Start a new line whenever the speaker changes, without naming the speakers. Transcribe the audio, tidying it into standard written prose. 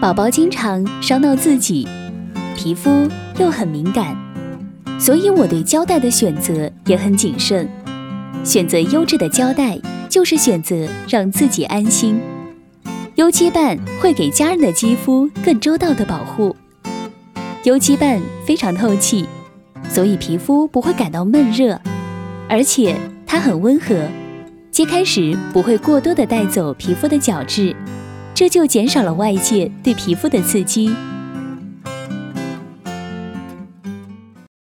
宝宝经常伤到自己，皮肤又很敏感，所以我对胶带的选择也很谨慎。选择优质的胶带，就是选择让自己安心。优肌瓣会给家人的肌肤更周到的保护。优肌瓣非常透气，所以皮肤不会感到闷热，而且它很温和，揭开时不会过多的带走皮肤的角质，这就减少了外界对皮肤的刺激。